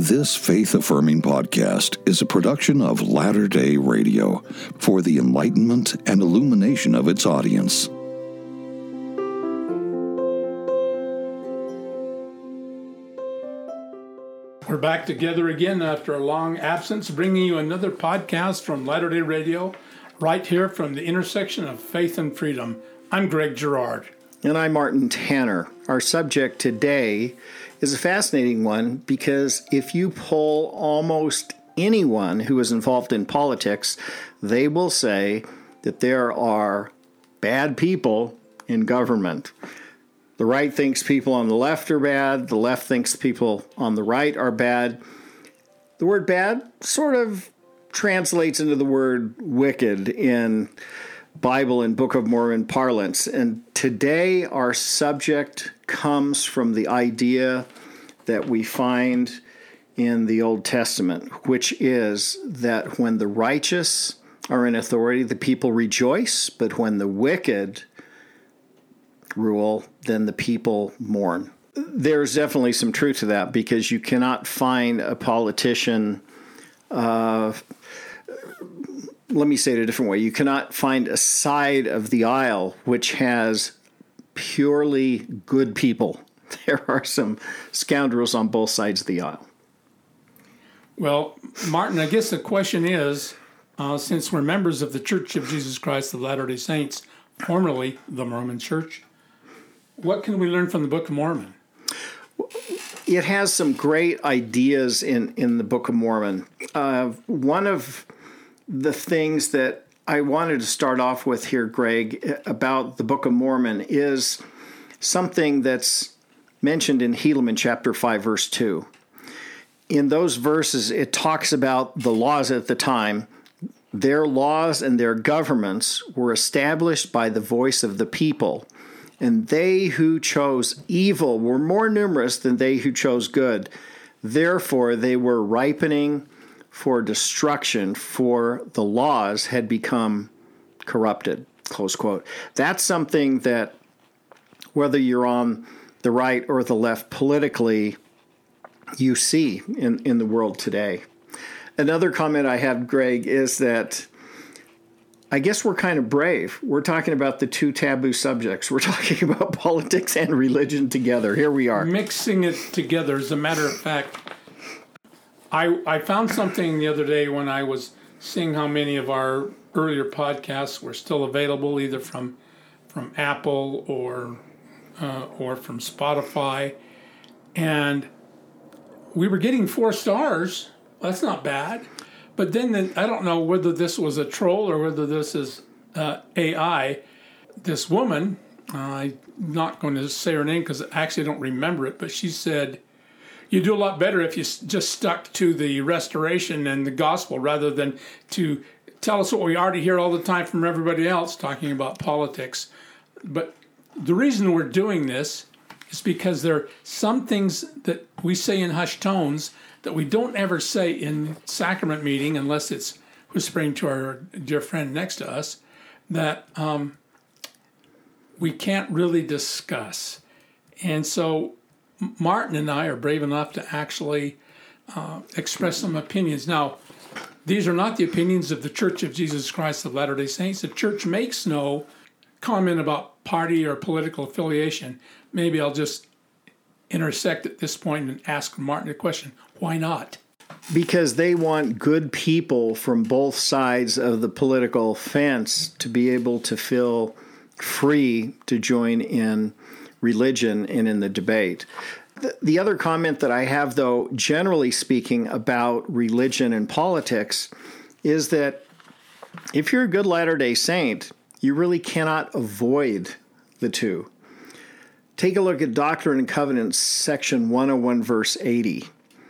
This faith-affirming podcast is a production of Latter-day Radio for the enlightenment and illumination of its audience. We're back together again after a long absence, bringing you another podcast from Latter-day Radio, right here from the intersection of faith and freedom. I'm Greg Girard. And I'm Martin Tanner. Our subject today is a fascinating one because if you poll almost anyone who is involved in politics, they will say that there are bad people in government. The right thinks people on the left are bad. The left thinks people on the right are bad. The word bad sort of translates into the word wicked in Bible and Book of Mormon parlance. And today our subject comes from the idea that we find in the Old Testament, which is that when the righteous are in authority, the people rejoice, but when the wicked rule, then the people mourn. There's definitely some truth to that because you cannot find a politician, let me say it a different way. You cannot find a side of the aisle which has purely good people. There are some scoundrels on both sides of the aisle. Well, Martin, I guess the question is, since we're members of the Church of Jesus Christ of Latter-day Saints, formerly the Mormon Church, what can we learn from the Book of Mormon? It has some great ideas in the Book of Mormon. One of the things that I wanted to start off with here, Greg, about the Book of Mormon is something that's mentioned in Helaman chapter 5, verse 2. In those verses, it talks about the laws at the time. Their laws and their governments were established by the voice of the people, and they who chose evil were more numerous than they who chose good. Therefore, they were ripening for destruction, for the laws had become corrupted, close quote. That's something that, whether you're on the right or the left politically, you see in the world today. Another comment I have, Greg, is that I guess we're kind of brave. We're talking about the two taboo subjects. We're talking about politics and religion together. Here we are. Mixing it together. As a matter of fact, I found something the other day when I was seeing how many of our earlier podcasts were still available, either from Apple or from Spotify, and we were getting 4 stars. That's not bad. But then I don't know whether this was a troll or whether this is AI. This woman, I'm not going to say her name because I actually don't remember it, but she said, "You do a lot better if you just stuck to the restoration and the gospel rather than to tell us what we already hear all the time from everybody else talking about politics." But the reason we're doing this is because there are some things that we say in hushed tones that we don't ever say in sacrament meeting unless it's whispering to our dear friend next to us, that we can't really discuss. And so Martin and I are brave enough to actually express some opinions. Now, these are not the opinions of the Church of Jesus Christ of Latter-day Saints. The church makes no comment about party or political affiliation. Maybe I'll just intersect at this point and ask Martin a question. Why not? Because they want good people from both sides of the political fence to be able to feel free to join in religion and in the debate. The other comment that I have, though, generally speaking about religion and politics, is that if you're a good Latter-day Saint, you really cannot avoid the two. Take a look at Doctrine and Covenants, section 101, verse 80.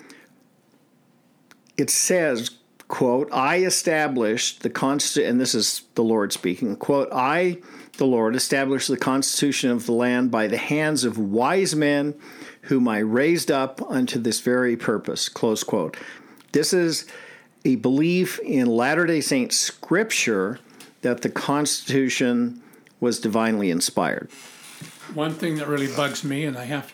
It says, quote, "I established the Constitution," and this is the Lord speaking, quote, "I, the Lord, established the constitution of the land by the hands of wise men whom I raised up unto this very purpose," close quote. This is a belief in Latter-day Saint scripture that the Constitution was divinely inspired. One thing that really bugs me, and I have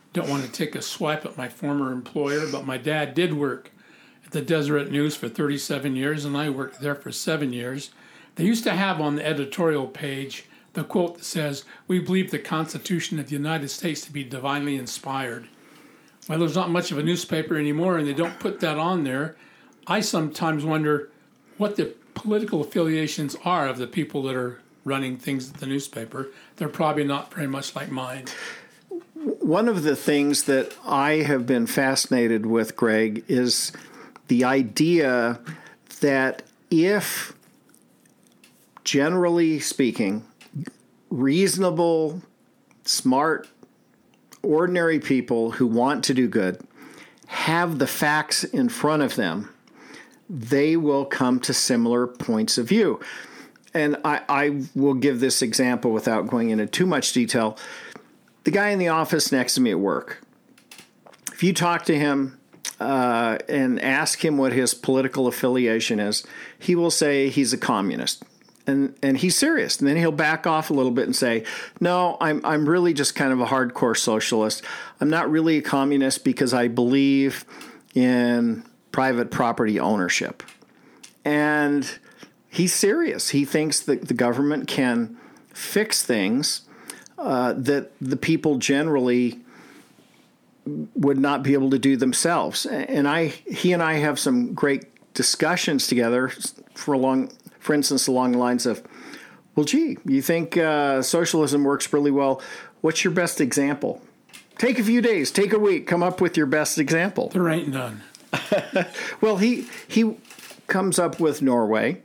don't want to take a swipe at my former employer, but my dad did work at the Deseret News for 37 years, and I worked there for 7 years. They used to have on the editorial page the quote that says, "We believe the Constitution of the United States to be divinely inspired." Well, there's not much of a newspaper anymore, and they don't put that on there. I sometimes wonder what the political affiliations are of the people that are running things at the newspaper. They're probably not very much like mine. One of the things that I have been fascinated with, Greg, is the idea that if, generally speaking, reasonable, smart, ordinary people who want to do good have the facts in front of them, they will come to similar points of view. And I will give this example without going into too much detail. The guy in the office next to me at work, if you talk to him and ask him what his political affiliation is, he will say he's a communist. And he's serious. And then he'll back off a little bit and say, no, I'm really just kind of a hardcore socialist. I'm not really a communist because I believe in private property ownership. And he's serious. He thinks that the government can fix things that the people generally would not be able to do themselves. And he and I have some great discussions together for instance, along the lines of, well, gee, you think socialism works really well. What's your best example? Take a few days, take a week, come up with your best example. There ain't none. Well, he comes up with Norway.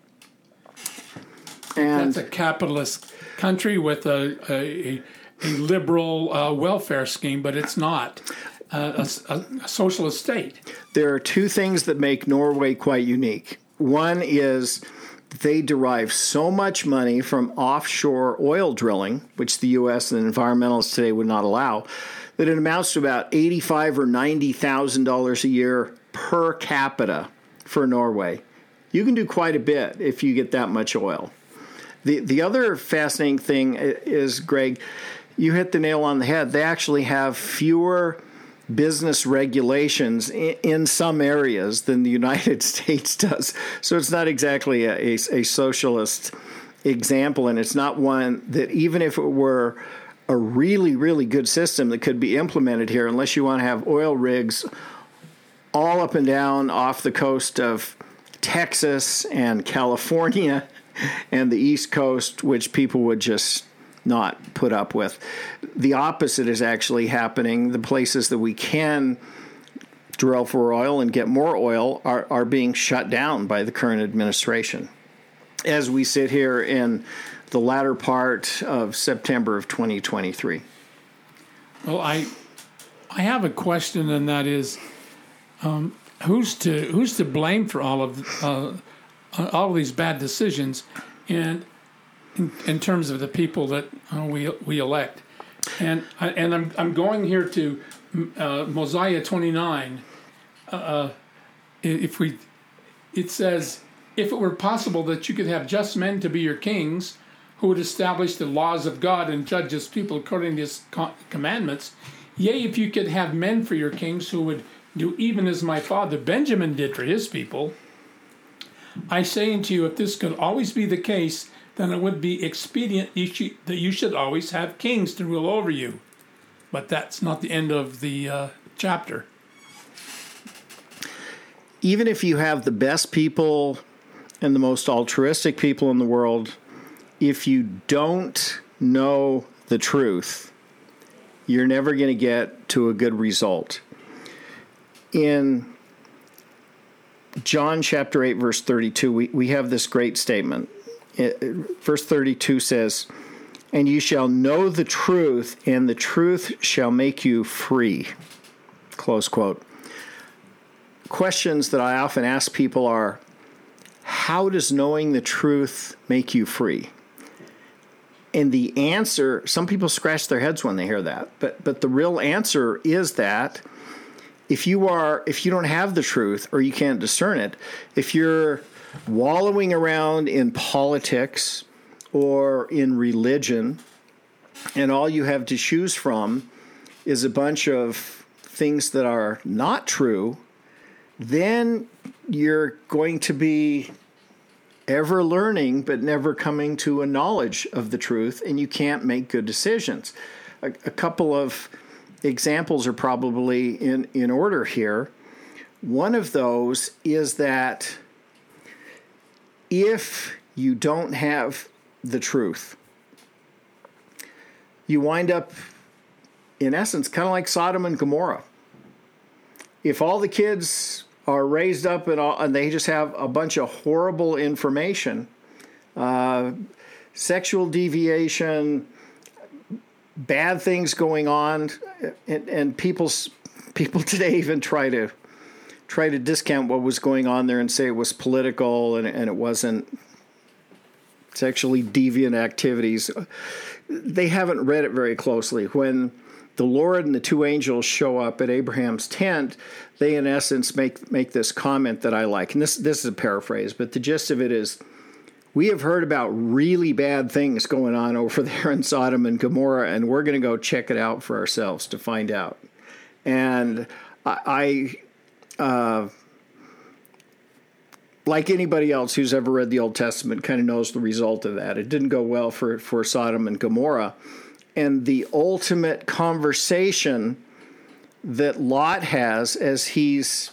And that's a capitalist country with a liberal welfare scheme, but it's not a socialist state. There are two things that make Norway quite unique. One is they derive so much money from offshore oil drilling, which the U.S. and environmentalists today would not allow, that it amounts to about $85,000 or $90,000 a year per capita for Norway. You can do quite a bit if you get that much oil. The other fascinating thing is, Greg, you hit the nail on the head. They actually have fewer business regulations in some areas than the United States does. So it's not exactly a socialist example, and it's not one that, even if it were a really, really good system that could be implemented here, unless you want to have oil rigs all up and down off the coast of Texas and California and the East Coast, which people would just not put up with. The opposite is actually happening. The places that we can drill for oil and get more oil are being shut down by the current administration as we sit here in the latter part of September of 2023. Well, I have a question, and that is, who's to blame for all of these bad decisions, and in terms of the people that we elect? And I'm going here to Mosiah 29. It says, if it were possible that you could have just men to be your kings, who would establish the laws of God and judge his people according to his commandments, yea, if you could have men for your kings who would do even as my father Benjamin did for his people, I say unto you, if this could always be the case, then it would be expedient that you should always have kings to rule over you. But that's not the end of the chapter. Even if you have the best people and the most altruistic people in the world, if you don't know the truth, you're never going to get to a good result. In John chapter 8, verse 32, we have this great statement. Verse 32 says, and you shall know the truth, and the truth shall make you free. Close quote. Questions that I often ask people are, how does knowing the truth make you free? And the answer, some people scratch their heads when they hear that, but the real answer is that if you don't have the truth, or you can't discern it, if you're wallowing around in politics or in religion, and all you have to choose from is a bunch of things that are not true, then you're going to be ever learning but never coming to a knowledge of the truth, and you can't make good decisions. A couple of examples are probably in order here. One of those is that if you don't have the truth, you wind up, in essence, kind of like Sodom and Gomorrah. If all the kids are raised up and they just have a bunch of horrible information, sexual deviation, bad things going on, and people today even try to discount what was going on there and say it was political and it wasn't sexually deviant activities. They haven't read it very closely. When the Lord and the two angels show up at Abraham's tent, they in essence make this comment that I like. And this is a paraphrase, but the gist of it is, we have heard about really bad things going on over there in Sodom and Gomorrah, and we're going to go check it out for ourselves to find out. And I like anybody else who's ever read the Old Testament, kind of knows the result of that. It didn't go well for Sodom and Gomorrah. And the ultimate conversation that Lot has as he's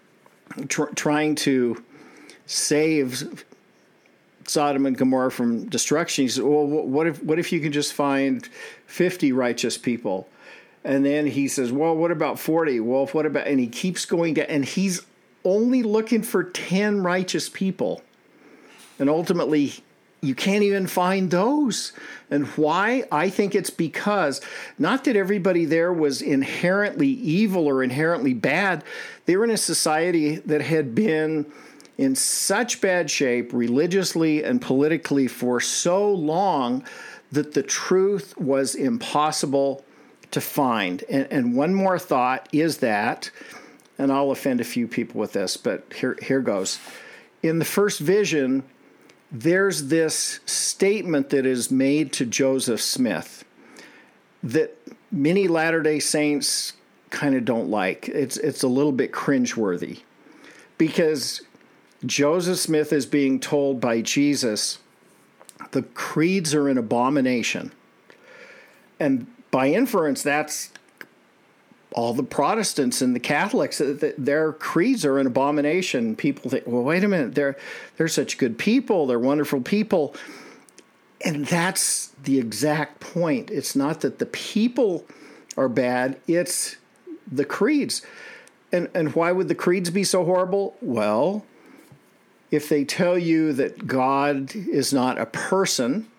trying to save Sodom and Gomorrah from destruction, he says, well, what if you can just find 50 righteous people? And then he says, well, what about 40? Well, what about, and he keeps going down, and he's only looking for 10 righteous people. And ultimately, you can't even find those. And why? I think it's because, not that everybody there was inherently evil or inherently bad. They were in a society that had been in such bad shape religiously and politically for so long that the truth was impossible to find. And one more thought is that, and I'll offend a few people with this, but here goes. In the first vision, there's this statement that is made to Joseph Smith that many Latter-day Saints kind of don't like. It's a little bit cringeworthy, because Joseph Smith is being told by Jesus, the creeds are an abomination. And by inference, that's all the Protestants and the Catholics, their creeds are an abomination. People think, well, wait a minute, they're such good people, they're wonderful people. And that's the exact point. It's not that the people are bad, it's the creeds. And why would the creeds be so horrible? Well, if they tell you that God is not a person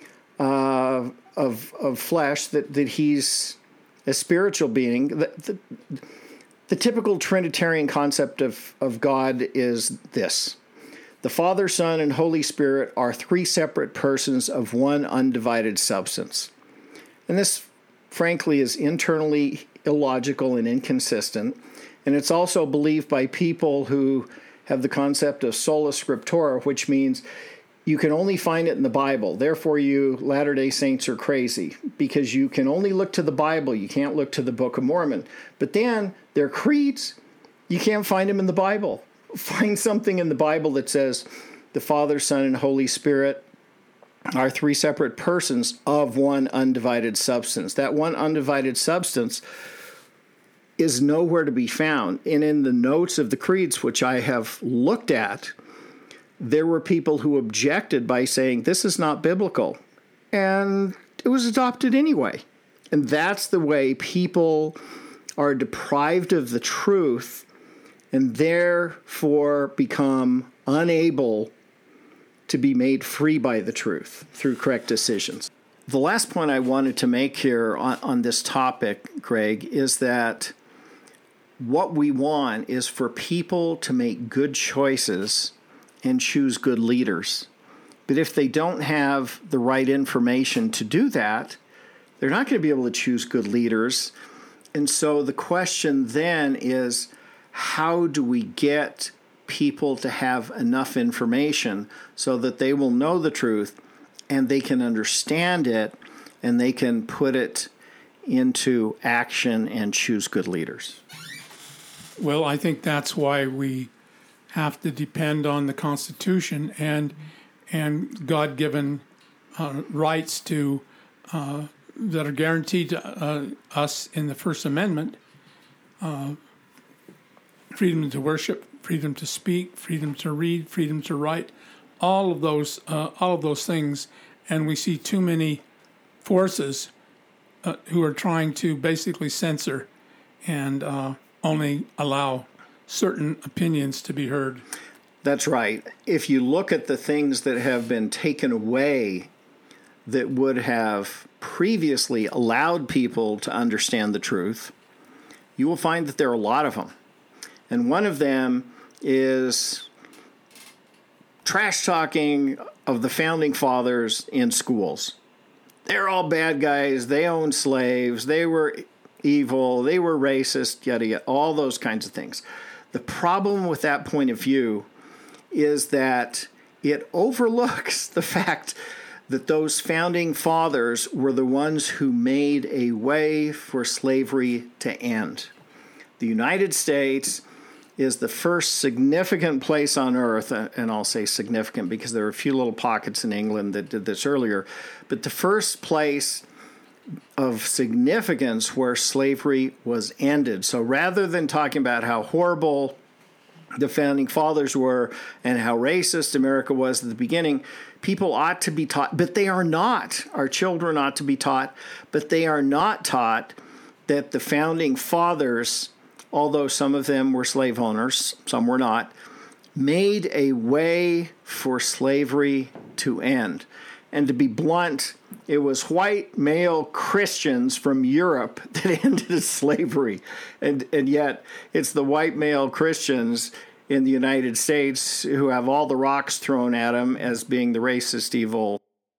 of flesh, that he's a spiritual being, the typical Trinitarian concept of God is this: the Father, Son, and Holy Spirit are three separate persons of one undivided substance. And this, frankly, is internally illogical and inconsistent. And it's also believed by people who have the concept of sola scriptura, which means you can only find it in the Bible. Therefore, you Latter-day Saints are crazy, because you can only look to the Bible. You can't look to the Book of Mormon. But then their creeds, you can't find them in the Bible. Find something in the Bible that says the Father, Son, and Holy Spirit are three separate persons of one undivided substance. That one undivided substance is nowhere to be found. And in the notes of the creeds, which I have looked at, there were people who objected by saying, this is not biblical. And it was adopted anyway. And that's the way people are deprived of the truth and therefore become unable to be made free by the truth through correct decisions. The last point I wanted to make here on this topic, Greg, is that what we want is for people to make good choices and choose good leaders. But if they don't have the right information to do that, they're not going to be able to choose good leaders. And so the question then is, how do we get people to have enough information so that they will know the truth and they can understand it and they can put it into action and choose good leaders? Well, I think that's why we have to depend on the Constitution and God-given rights that are guaranteed to us in the First Amendment. Freedom to worship, freedom to speak, freedom to read, freedom to write, all of those things. And we see too many forces who are trying to basically censor and only allow certain opinions to be heard. That's right. If you look at the things that have been taken away that would have previously allowed people to understand the truth, you will find that there are a lot of them. And one of them is trash talking of the founding fathers in schools. They're all bad guys. They owned slaves. They were evil. They were racist, yada, yada, all those kinds of things. The problem with that point of view is that it overlooks the fact that those founding fathers were the ones who made a way for slavery to end. The United States is the first significant place on earth, and I'll say significant because there are a few little pockets in England that did this earlier, but the first place of significance where slavery was ended. So rather than talking about how horrible the founding fathers were and how racist America was at the beginning, people ought to be taught, but they are not. Our children ought to be taught, but they are not taught that the founding fathers, although some of them were slave owners, some were not, made a way for slavery to end. And to be blunt, it was white male Christians from Europe that ended slavery. And yet it's the white male Christians in the United States who have all the rocks thrown at them as being the racist evil.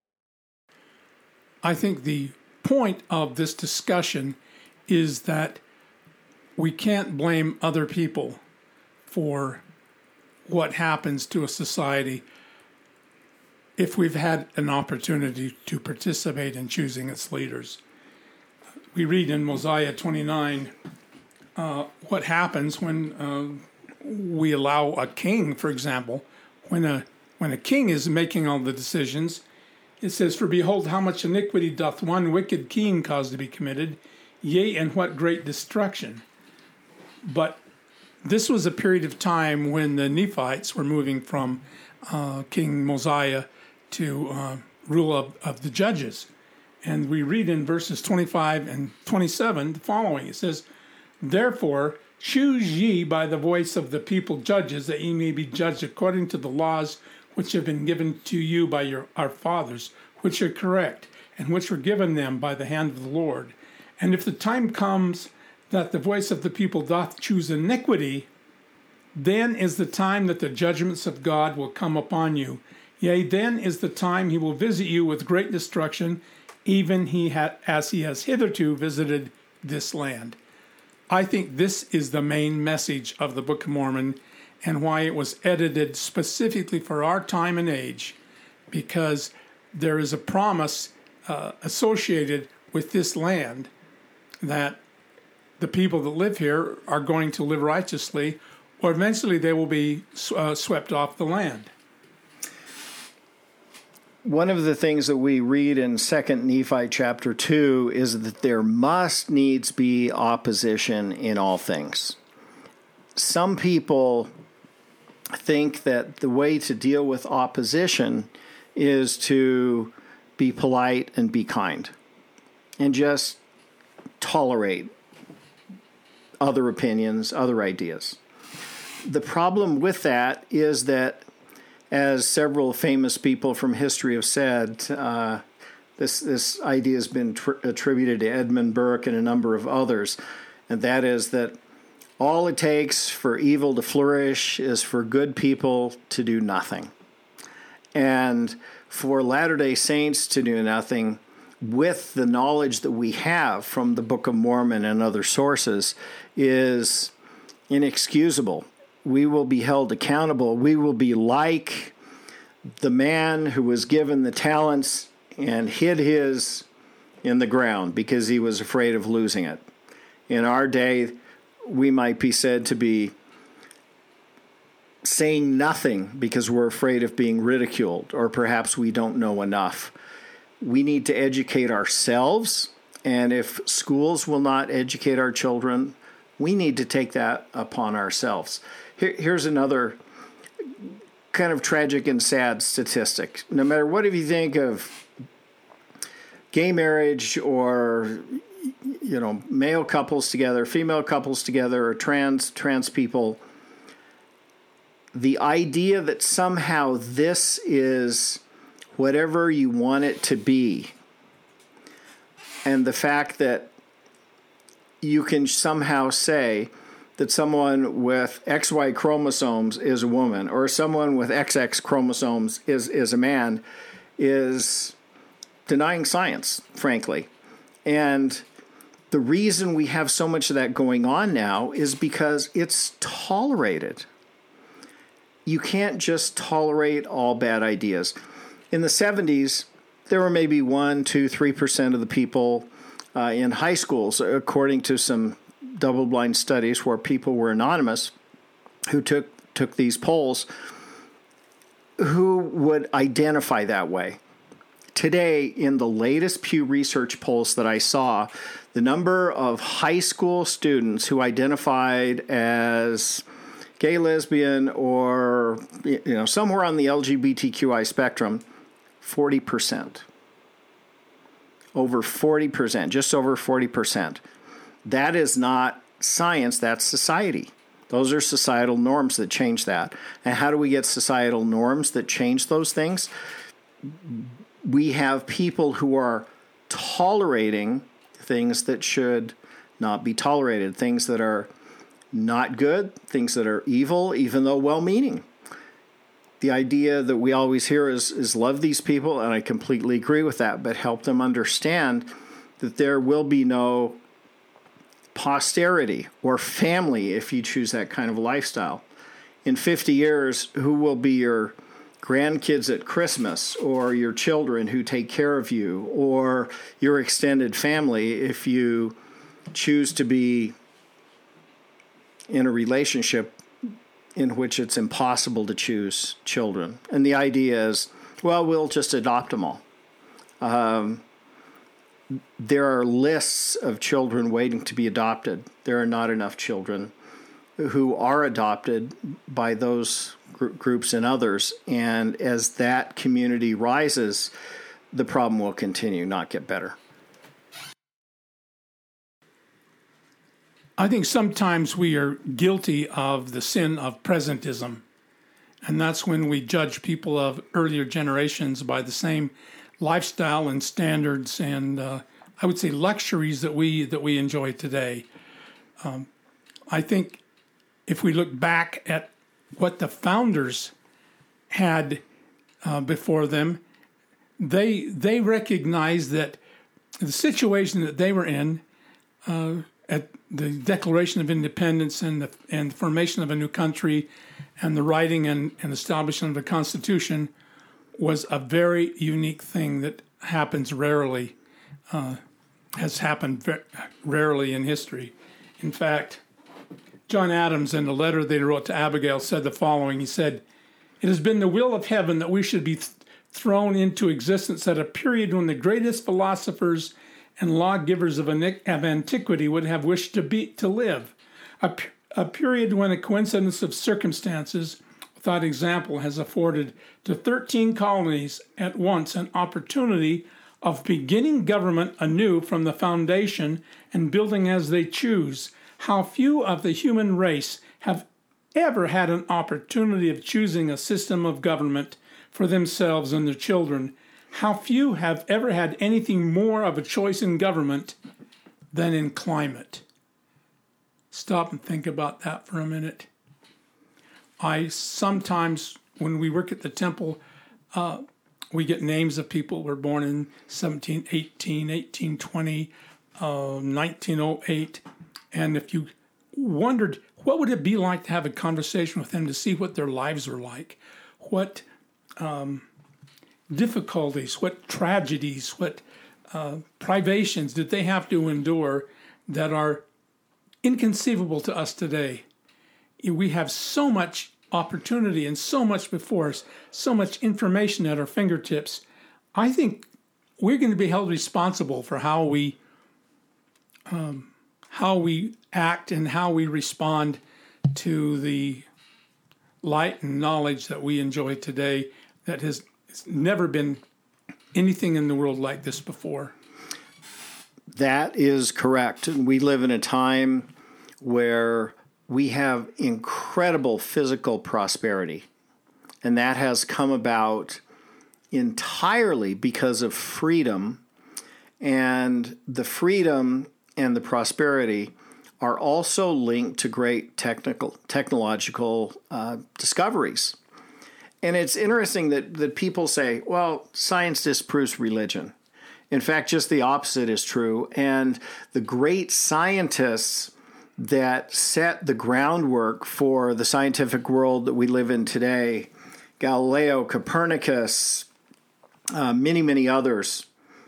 I think the point of this discussion is that we can't blame other people for what happens to a society if we've had an opportunity to participate in choosing its leaders. We read in Mosiah 29 what happens when we allow a king, for example, when a king is making all the decisions. It says, "For behold, how much iniquity doth one wicked king cause to be committed, yea, and what great destruction." But this was a period of time when the Nephites were moving from King Mosiah to rule of the judges. And we read in verses 25 and 27 the following. It says, "Therefore choose ye by the voice of the people judges, that ye may be judged according to the laws which have been given to you by our fathers, which are correct, and which were given them by the hand of the Lord. And if the time comes that the voice of the people doth choose iniquity, then is the time that the judgments of God will come upon you. Yea, then is the time he will visit you with great destruction, even as he has hitherto visited this land." I think this is the main message of the Book of Mormon and why it was edited specifically for our time and age, because there is a promise associated with this land that the people that live here are going to live righteously, or eventually they will be swept off the land. One of the things that we read in 2 Nephi chapter 2 is that there must needs be opposition in all things. Some people think that the way to deal with opposition is to be polite and be kind and just tolerate other opinions, other ideas. The problem with that is that, as several famous people from history have said, this idea has been attributed to Edmund Burke and a number of others, and that is that all it takes for evil to flourish is for good people to do nothing. And for Latter-day Saints to do nothing with the knowledge that we have from the Book of Mormon and other sources is inexcusable. We will be held accountable. We will be like the man who was given the talents and hid his in the ground because he was afraid of losing it. In our day, we might be said to be saying nothing because we're afraid of being ridiculed, or perhaps we don't know enough. We need to educate ourselves, and if schools will not educate our children, we need to take that upon ourselves. Here's another kind of tragic and sad statistic. No matter what if you think of gay marriage, or male couples together, female couples together, or trans people, the idea that somehow this is whatever you want it to be, and the fact that you can somehow say that someone with XY chromosomes is a woman, or someone with XX chromosomes is a man, is denying science, frankly. And the reason we have so much of that going on now is because it's tolerated. You can't just tolerate all bad ideas. In the 70s, there were maybe 1%, 2%, 3% of the people in high schools, according to some double-blind studies where people were anonymous, who took these polls, who would identify that way. Today, in the latest Pew Research polls that I saw, the number of high school students who identified as gay, lesbian, or somewhere on the LGBTQI spectrum, 40%. Over 40%, just over 40%. That is not science, that's society. Those are societal norms that change that. And how do we get societal norms that change those things? We have people who are tolerating things that should not be tolerated, things that are not good, things that are evil, even though well-meaning. The idea that we always hear is love these people, and I completely agree with that, but help them understand that there will be no posterity or family if you choose that kind of lifestyle. In 50 years, who will be your grandkids at Christmas, or your children who take care of you, or your extended family if you choose to be in a relationship in which it's impossible to choose children? And the idea is, well, we'll just adopt them all. There are lists of children waiting to be adopted. There are not enough children who are adopted by those groups and others. And as that community rises, the problem will continue, not get better. I think sometimes we are guilty of the sin of presentism. And that's when we judge people of earlier generations by the same lifestyle and standards and I would say luxuries that we enjoy today. I think if we look back at what the founders had before them, they recognized that the situation that they were in at the Declaration of Independence and the formation of a new country and the writing and establishment of a Constitution was a very unique thing that happens rarely, has happened rarely in history. In fact, John Adams, in a letter they wrote to Abigail, said the following. He said, "It has been the will of heaven that we should be thrown into existence at a period when the greatest philosophers and lawgivers of antiquity would have wished to live, a period when a coincidence of circumstances without example has afforded to 13 colonies at once an opportunity of beginning government anew from the foundation and building as they choose. How few of the human race have ever had an opportunity of choosing a system of government for themselves and their children. How few have ever had anything more of a choice in government than in climate." Stop and think about that for a minute. I sometimes, when we work at the temple, we get names of people who were born in 1718, 1820, 1908. And if you wondered, what would it be like to have a conversation with them to see what their lives were like? What difficulties, what tragedies, what privations did they have to endure that are inconceivable to us today? We have so much opportunity and so much before us, so much information at our fingertips. I think we're going to be held responsible for how we act and how we respond to the light and knowledge that we enjoy today that has never been anything in the world like this before. That is correct. And we live in a time where we have incredible physical prosperity. And that has come about entirely because of freedom. And the freedom and the prosperity are also linked to great technological discoveries. And it's interesting that people say, well, science disproves religion. In fact, just the opposite is true. And the great scientists that set the groundwork for the scientific world that we live in today, Galileo, Copernicus, many, many others,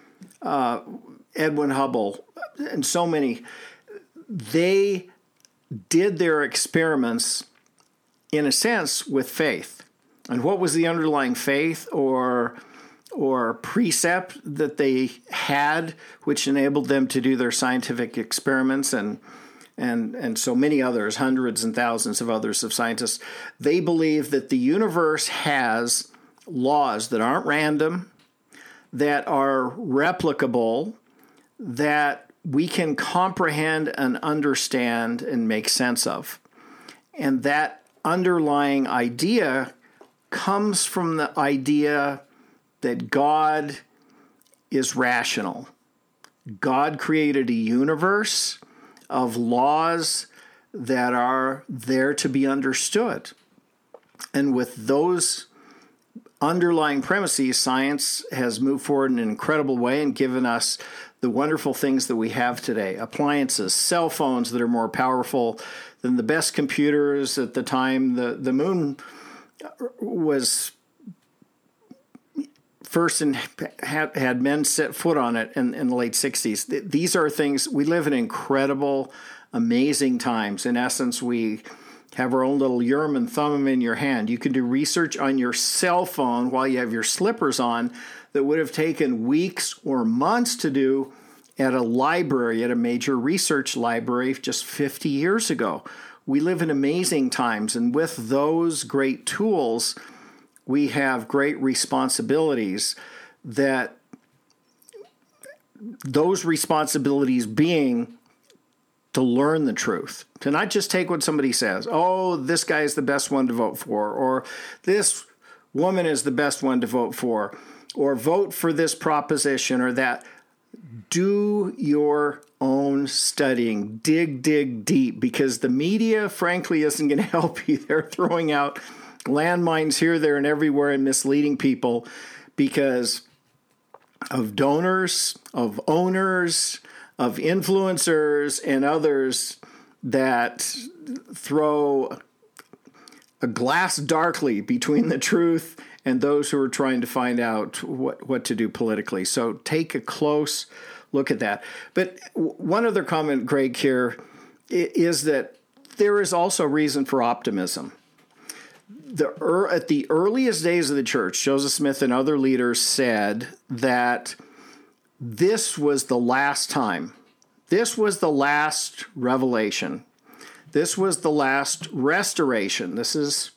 Edwin Hubble, and so many, they did their experiments, in a sense, with faith. And what was the underlying faith or precept that they had, which enabled them to do their scientific experiments and so many others, hundreds and thousands of others of scientists? They believe that the universe has laws that aren't random, that are replicable, that we can comprehend and understand and make sense of. And that underlying idea comes from the idea that God is rational. God created a universe of laws that are there to be understood. And with those underlying premises, science has moved forward in an incredible way and given us the wonderful things that we have today. Appliances, cell phones that are more powerful than the best computers at the time. The moon was first and had men set foot on it in the late 60s. These are things, we live in incredible, amazing times. In essence, we have our own little Urim and Thummim in your hand. You can do research on your cell phone while you have your slippers on that would have taken weeks or months to do at a library, at a major research library just 50 years ago. We live in amazing times, and with those great tools, we have great responsibilities, that those responsibilities being to learn the truth, to not just take what somebody says. Oh, this guy is the best one to vote for, or this woman is the best one to vote for, or vote for this proposition or that. Do your own studying. Dig deep, because the media, frankly, isn't going to help you. They're throwing out landmines here, there, and everywhere and misleading people because of donors, of owners, of influencers, and others that throw a glass darkly between the truth and those who are trying to find out what to do politically. So take a close look at that. But one other comment, Greg, here is that there is also reason for optimism. At the earliest days of the church, Joseph Smith and other leaders said that this was the last time. This was the last revelation. This was the last restoration. This is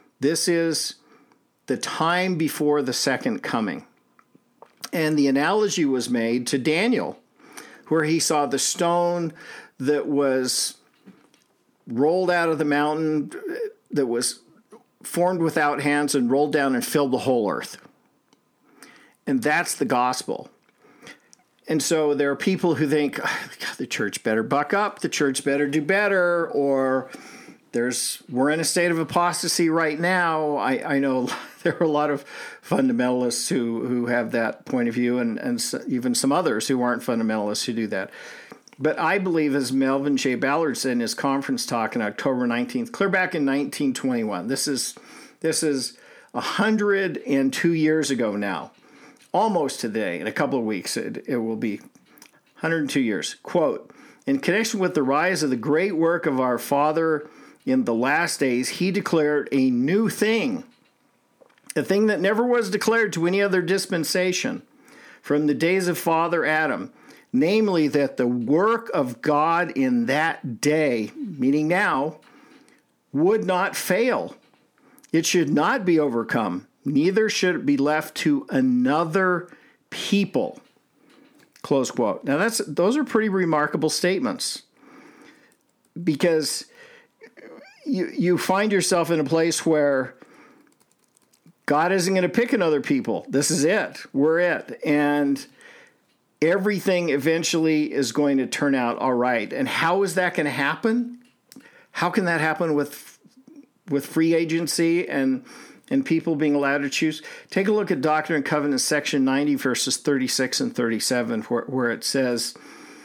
the time before the second coming. And the analogy was made to Daniel, where he saw the stone that was rolled out of the mountain, that was formed without hands and rolled down and filled the whole earth. And that's the gospel. And so there are people who think, the church better buck up, the church better do better, or we're in a state of apostasy right now. I know there are a lot of fundamentalists who have that point of view, and even some others who aren't fundamentalists who do that. But I believe, as Melvin J. Ballard said in his conference talk on October 19th, clear back in 1921, this is 102 years ago now, almost today. In a couple of weeks, it will be 102 years. Quote, in connection with the rise of the great work of our Father in the last days, he declared a new thing, a thing that never was declared to any other dispensation from the days of Father Adam, namely that the work of God in that day, meaning now, would not fail. It should not be overcome, neither should it be left to another people. Close quote. Now those are pretty remarkable statements, because you find yourself in a place where God isn't going to pick another people. This is it. We're it. And everything eventually is going to turn out all right. And how is that going to happen? How can that happen with free agency and people being allowed to choose? Take a look at Doctrine and Covenants, section 90, verses 36 and 37, where it says,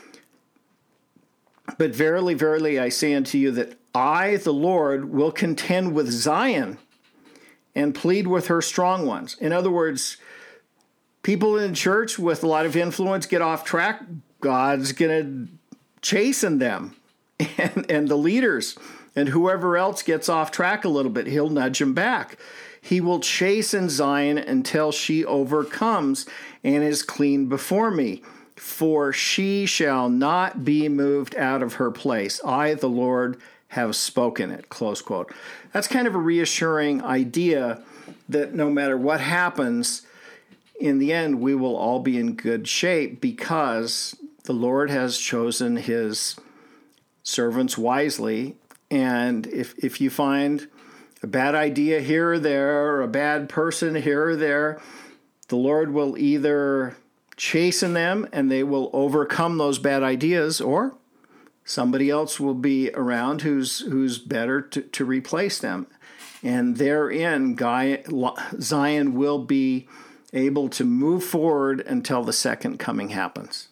but verily, verily, I say unto you that I, the Lord, will contend with Zion and plead with her strong ones. In other words, people in church with a lot of influence get off track. God's going to chasten them. And the leaders and whoever else gets off track a little bit, he'll nudge them back. He will chasten Zion until she overcomes and is clean before me. For she shall not be moved out of her place. I, the Lord, have spoken it. Close quote. That's kind of a reassuring idea that no matter what happens, in the end, we will all be in good shape because the Lord has chosen his servants wisely. And if you find a bad idea here or there, or a bad person here or there, the Lord will either chasten them and they will overcome those bad ideas, or somebody else will be around who's better to replace them. And therein, Zion will be able to move forward until the second coming happens.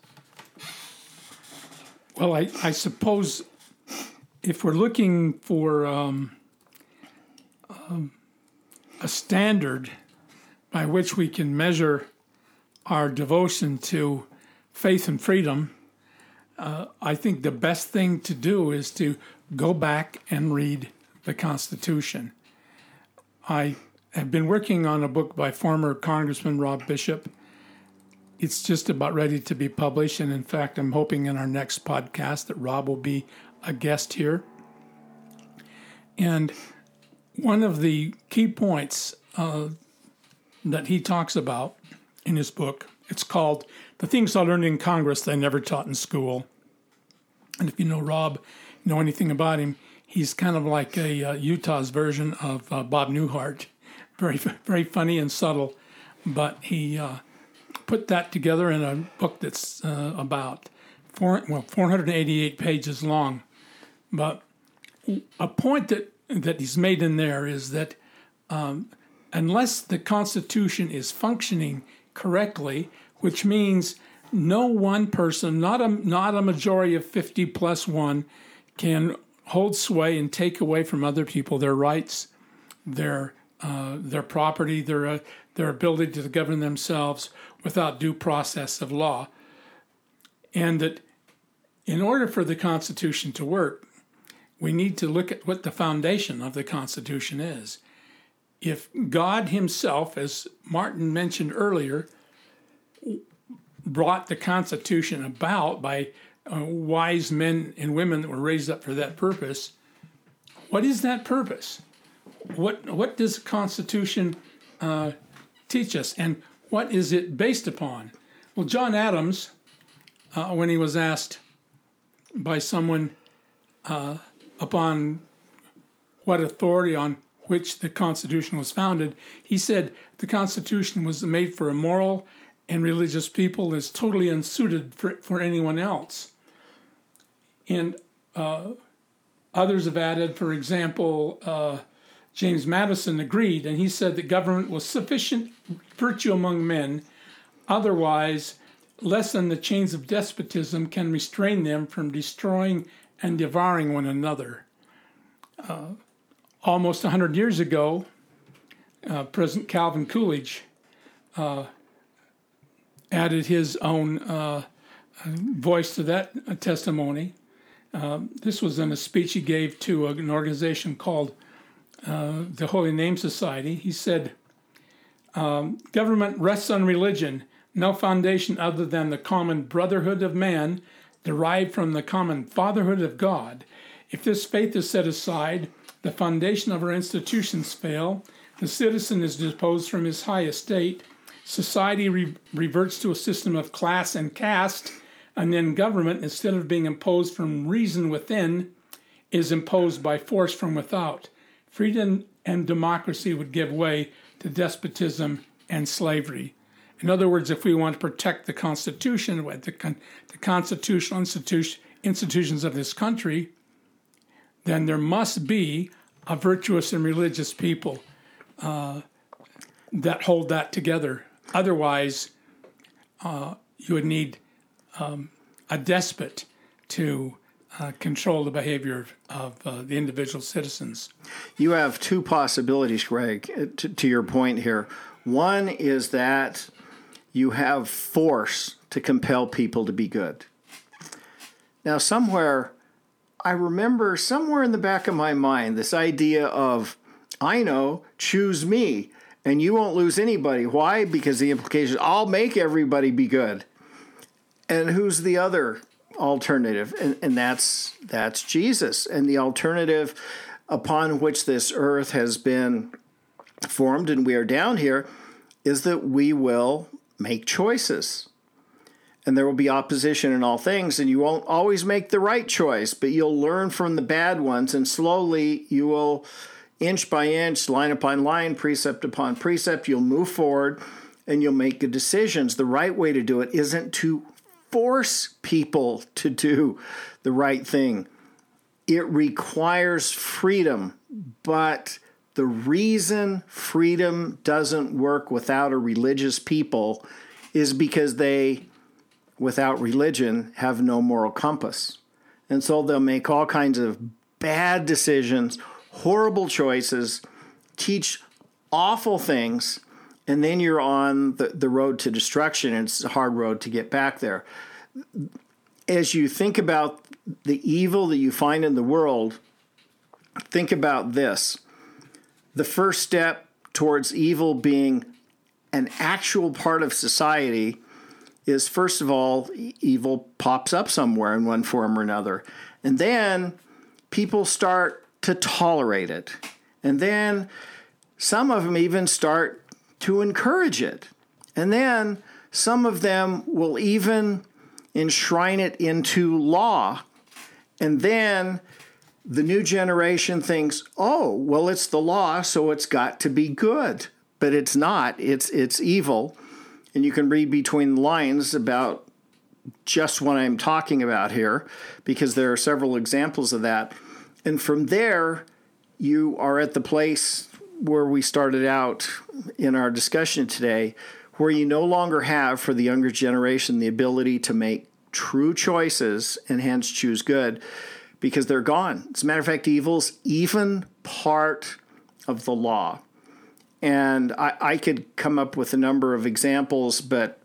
Well, I suppose if we're looking for a standard by which we can measure our devotion to faith and freedom, I think the best thing to do is to go back and read the Constitution. I have been working on a book by former Congressman Rob Bishop. It's just about ready to be published, and in fact, I'm hoping in our next podcast that Rob will be a guest here. And one of the key points that he talks about in his book, it's called The Things I Learned in Congress They Never Taught in School. And if you know Rob, know anything about him, he's kind of like a Utah's version of Bob Newhart. Very, very funny and subtle, but he put that together in a book that's about 488 pages long. But a point that he's made in there is that unless the Constitution is functioning correctly, which means no one person, not a majority of 50 plus one, can hold sway and take away from other people their rights, their property, their ability to govern themselves without due process of law. And that in order for the Constitution to work, we need to look at what the foundation of the Constitution is. If God himself, as Martin mentioned earlier, brought the Constitution about by wise men and women that were raised up for that purpose, what is that purpose? What does the Constitution teach us, and what is it based upon? Well, John Adams, when he was asked by someone upon what authority on which the Constitution was founded, he said the Constitution was made for a moral and religious people, is totally unsuited for anyone else. And others have added, for example, James Madison agreed, and he said that government was sufficient virtue among men, otherwise less than the chains of despotism can restrain them from destroying and devouring one another. Almost 100 years ago, President Calvin Coolidge added his own voice to that testimony. This was in a speech he gave to an organization called the Holy Name Society. He said, government rests on religion, no foundation other than the common brotherhood of man derived from the common fatherhood of God. If this faith is set aside, the foundation of our institutions fail, the citizen is disposed from his high estate, society reverts to a system of class and caste, and then government, instead of being imposed from reason within, is imposed by force from without. Freedom and democracy would give way to despotism and slavery. In other words, if we want to protect the Constitution, the constitutional institutions of this country, then there must be a virtuous and religious people that hold that together. Otherwise, you would need a despot to control the behavior of the individual citizens. You have two possibilities, Greg, to your point here. One is that you have force to compel people to be good. Now, I remember somewhere in the back of my mind this idea of, I know, choose me, and you won't lose anybody. Why? Because the implication is, I'll make everybody be good. And who's the other alternative? And that's Jesus. And the alternative upon which this earth has been formed and we are down here is that we will make choices. And there will be opposition in all things, and you won't always make the right choice, but you'll learn from the bad ones, and slowly you will, inch by inch, line upon line, precept upon precept, you'll move forward, and you'll make good decisions. The right way to do it isn't to force people to do the right thing. It requires freedom, but the reason freedom doesn't work without a religious people is because they, without religion, have no moral compass. And so they'll make all kinds of bad decisions, horrible choices, teach awful things, and then you're on the road to destruction, and it's a hard road to get back there. As you think about the evil that you find in the world, think about this. The first step towards evil being an actual part of society is, first of all, evil pops up somewhere in one form or another. And then people start to tolerate it. And then some of them even start to encourage it. And then some of them will even enshrine it into law. And then the new generation thinks, oh, well, it's the law, so it's got to be good. But it's not. It's evil. And you can read between the lines about just what I'm talking about here, because there are several examples of that. And from there, you are at the place where we started out in our discussion today, where you no longer have, for the younger generation, the ability to make true choices and hence choose good, because they're gone. As a matter of fact, evil's even part of the law. And I could come up with a number of examples, but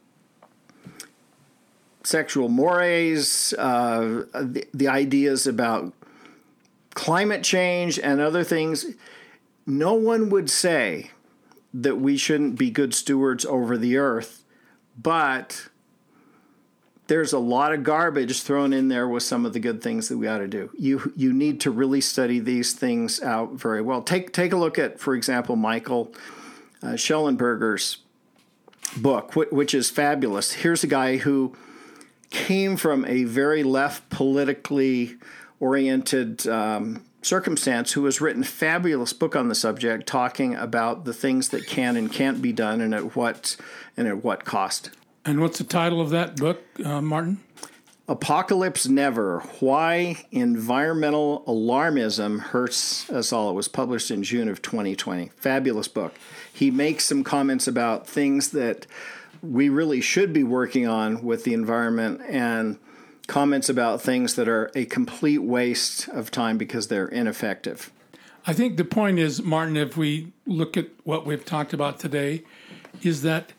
sexual mores, the ideas about climate change and other things, no one would say that we shouldn't be good stewards over the earth, but there's a lot of garbage thrown in there with some of the good things that we ought to do. You need to really study these things out very well. Take a look at, for example, Michael Schellenberger's book, which is fabulous. Here's a guy who came from a very left politically oriented circumstance, who has written a fabulous book on the subject, talking about the things that can and can't be done and at what cost. And what's the title of that book, Martin? Apocalypse Never, Why Environmental Alarmism Hurts Us All. It was published in June of 2020. Fabulous book. He makes some comments about things that we really should be working on with the environment, and comments about things that are a complete waste of time because they're ineffective. I think the point is, Martin, if we look at what we've talked about today, is that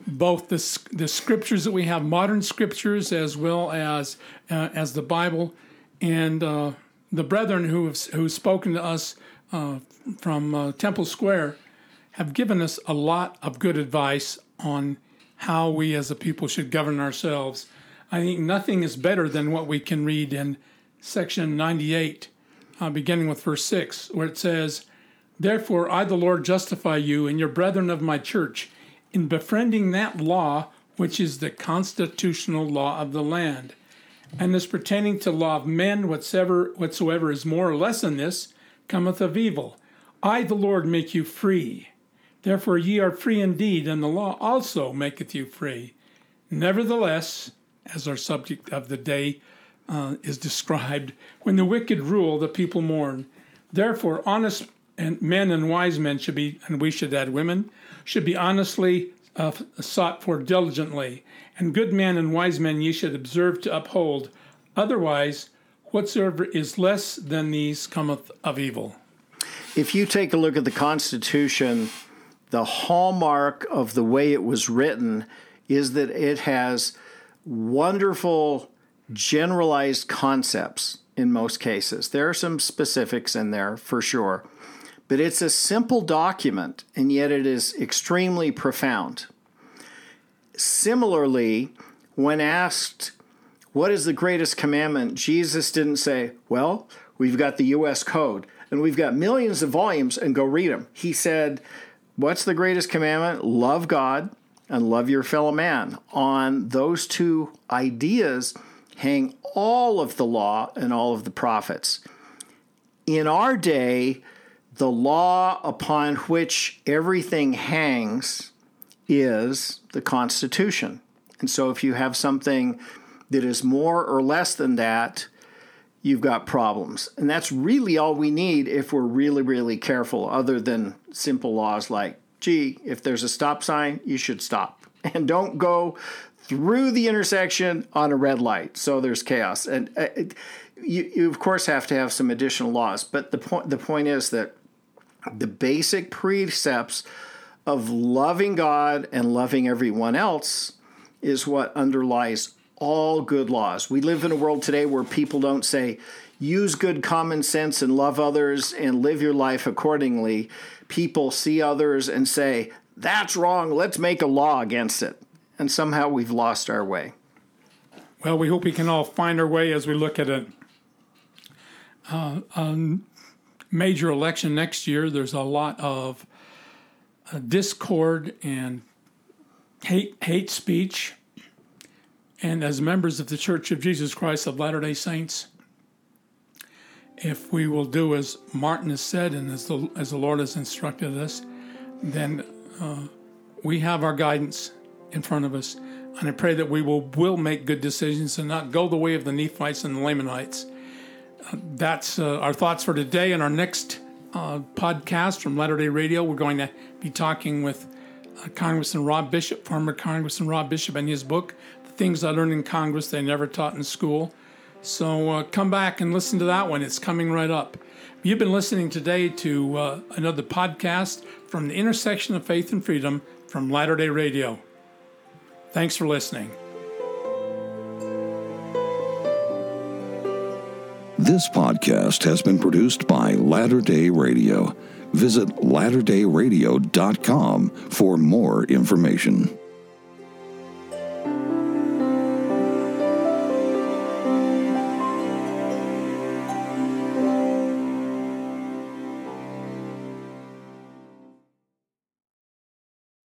both the scriptures that we have, modern scriptures, as well as the Bible, and the brethren who've spoken to us from Temple Square have given us a lot of good advice on how we as a people should govern ourselves. I think nothing is better than what we can read in section 98, beginning with verse 6, where it says, "Therefore I, the Lord, justify you and your brethren of my church in befriending that law which is the constitutional law of the land. And as pertaining to law of men, whatsoever is more or less than this, cometh of evil. I, the Lord, make you free. Therefore ye are free indeed, and the law also maketh you free. Nevertheless," as our subject of the day is described, "when the wicked rule, the people mourn. Therefore honest men and wise men should be," and we should add women, "should be honestly sought for diligently. And good men and wise men ye should observe to uphold. Otherwise, whatsoever is less than these cometh of evil." If you take a look at the Constitution, the hallmark of the way it was written is that it has wonderful generalized concepts in most cases. There are some specifics in there for sure, but it's a simple document, and yet it is extremely profound. Similarly, when asked, what is the greatest commandment, Jesus didn't say, well, we've got the U.S. Code, and we've got millions of volumes, and go read them. He said, what's the greatest commandment? Love God and love your fellow man. On those two ideas hang all of the law and all of the prophets. In our day, the law upon which everything hangs is the Constitution. And so if you have something that is more or less than that, you've got problems. And that's really all we need if we're really, really careful, other than simple laws like, gee, if there's a stop sign, you should stop. And don't go through the intersection on a red light, so there's chaos. And you of course, have to have some additional laws. But the point is that the basic precepts of loving God and loving everyone else is what underlies all good laws. We live in a world today where people don't say, use good common sense and love others and live your life accordingly. People see others and say, that's wrong, let's make a law against it. And somehow we've lost our way. Well, we hope we can all find our way as we look at a major election next year. There's a lot of discord and hate speech. And as members of the Church of Jesus Christ of Latter-day Saints, if we will do as Martin has said and as the Lord has instructed us, then we have our guidance in front of us. And I pray that we will make good decisions and not go the way of the Nephites and the Lamanites. That's our thoughts for today. In our next podcast from Latter-day Radio, we're going to be talking with Congressman Rob Bishop, former Congressman Rob Bishop, and his book, The Things I Learned in Congress They Never Taught in School. So come back and listen to that one. It's coming right up. You've been listening today to another podcast from the intersection of faith and freedom from Latter-day Radio. Thanks for listening. This podcast has been produced by Latter-day Radio. Visit latterDayRadio.com for more information.